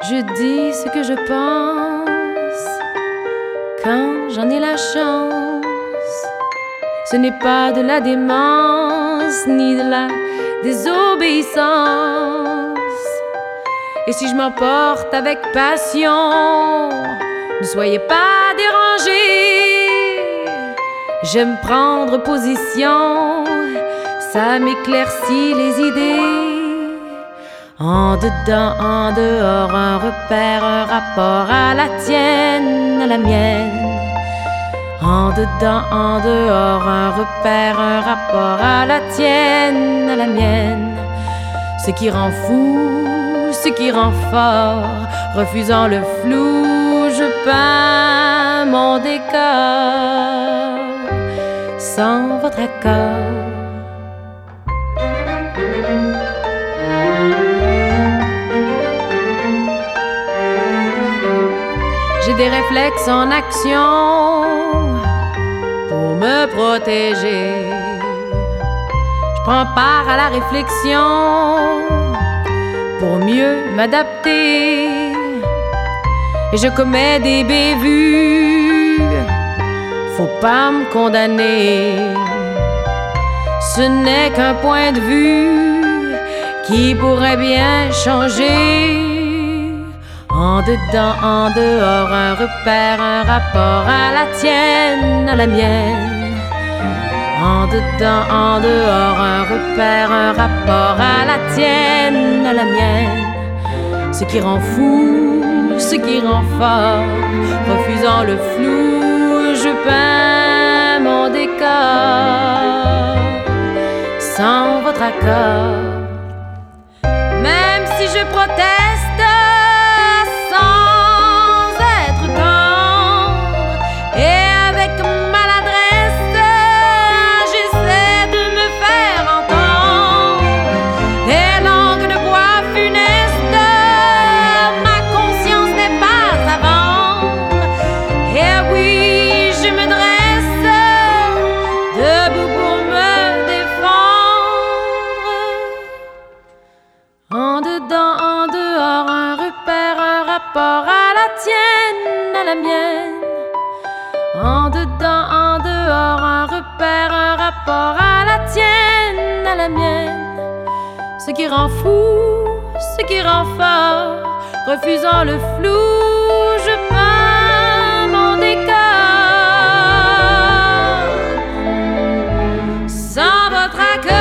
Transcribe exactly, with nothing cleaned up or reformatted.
Je dis ce que je pense quand j'en ai la chance. Ce n'est pas de la démence ni de la désobéissance. Et si je m'emporte avec passion, ne soyez pas dérangés. J'aime prendre position, ça m'éclaircit les idées. En dedans, en dehors, un repère, un rapport à la tienne, à la mienne. En dedans, en dehors, un repère, un rapport à la tienne, à la mienne. Ce qui rend fou, ce qui rend fort, refusant le flou, je peins mon décor sans votre accord. J'ai des réflexes en action pour me protéger. Je prends part à la réflexion pour mieux m'adapter. Et je commets des bévues, faut pas me condamner. Ce n'est qu'un point de vue qui pourrait bien changer. En dedans, en dehors, un repère, un rapport à la tienne, à la mienne. En dedans, en dehors, un repère, un rapport à la tienne, à la mienne. Ce qui rend fou, ce qui rend fort, refusant le flou, je peins mon décor sans votre accord. Même si je proteste à la tienne, à la mienne. En dedans, en dehors, un repère, un rapport à la tienne, à la mienne. Ce qui rend fou, ce qui rend fort, refusant le flou, je peins mon décor sans votre accord.